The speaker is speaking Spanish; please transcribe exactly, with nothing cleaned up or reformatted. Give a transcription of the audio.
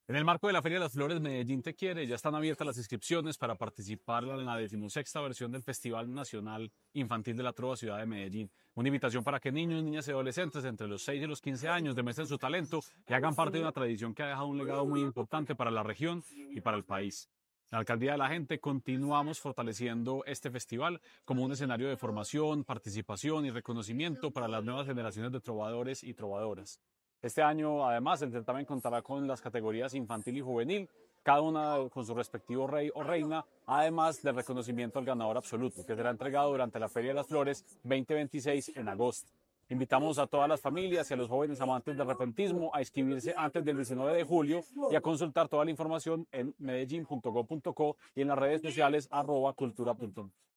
En el marco de la Feria de las Flores Medellín Te Quiere, ya están abiertas las inscripciones para participar en la decimosexta versión del Festival Nacional Infantil de la Trova Ciudad de Medellín. Una invitación para que niños, niñas y adolescentes entre los seis y los quince años demuestren su talento y hagan parte de una tradición que ha dejado un legado muy importante para la región y para el país. En la Alcaldía de la Gente continuamos fortaleciendo este festival como un escenario de formación, participación y reconocimiento para las nuevas generaciones de trovadores y trovadoras. Este año, además, el certamen contará con las categorías infantil y juvenil, cada una con su respectivo rey o reina, además del reconocimiento al ganador absoluto, que será entregado durante la Feria de las Flores veinte veintiséis en agosto. Invitamos a todas las familias y a los jóvenes amantes del repentismo a inscribirse antes del diecinueve de julio y a consultar toda la información en medellín punto gob punto co y en las redes sociales arroba cultura punto